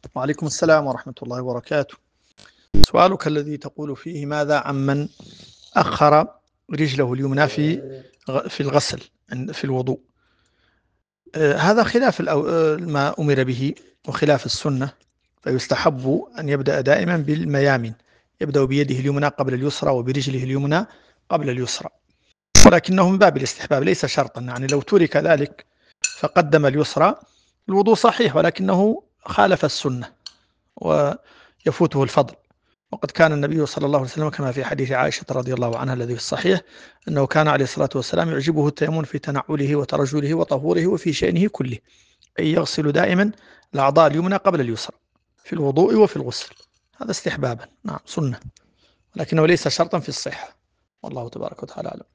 وعليكم السلام ورحمة الله وبركاته. سؤالك الذي تقول فيه: ماذا عمن أخر رجله اليمنى في الغسل في الوضوء؟ هذا خلاف ما أمر به وخلاف السنة، فيستحب أن يبدأ دائما بالميامن، يبدأ بيده اليمنى قبل اليسرى وبرجله اليمنى قبل اليسرى، ولكنه من باب الاستحباب ليس شرطا. يعني لو ترك ذلك فقدم اليسرى الوضوء صحيح، ولكنه خالف السنة ويفوته الفضل. وقد كان النبي صلى الله عليه وسلم كما في حديث عائشة رضي الله عنها الذي في الصحيح أنه كان عليه الصلاة والسلام يعجبه التيمم في تنعله وترجله وطهوره وفي شأنه كله، أي يغسل دائما الأعضاء اليمنى قبل اليسرى في الوضوء وفي الغسل. هذا استحبابا، نعم سنة، لكنه ليس شرطا في الصحة، والله تبارك وتعالى أعلم.